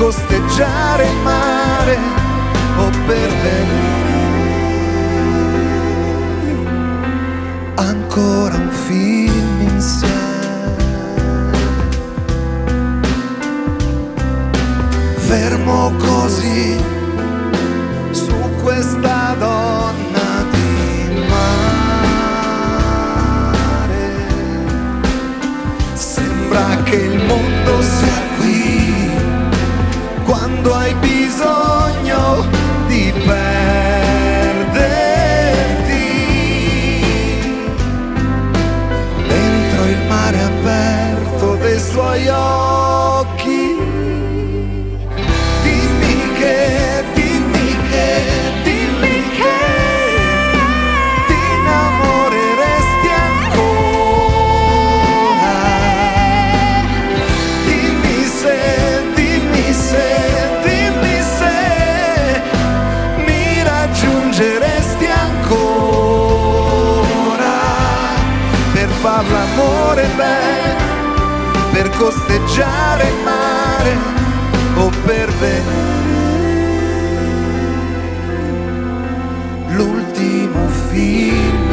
costeggiare il mare o per vedere ancora un film insieme. Fermo così su questa donna di mare, sembra che il mondo sia qui quando hai bisogno di perderti dentro il mare aperto dei suoi occhi. Dimmi che ti innamoreresti ancora. Dimmi se mi raggiungeresti ancora per far l'amore bene, per costeggiare il mare o per vedere l'ultimo film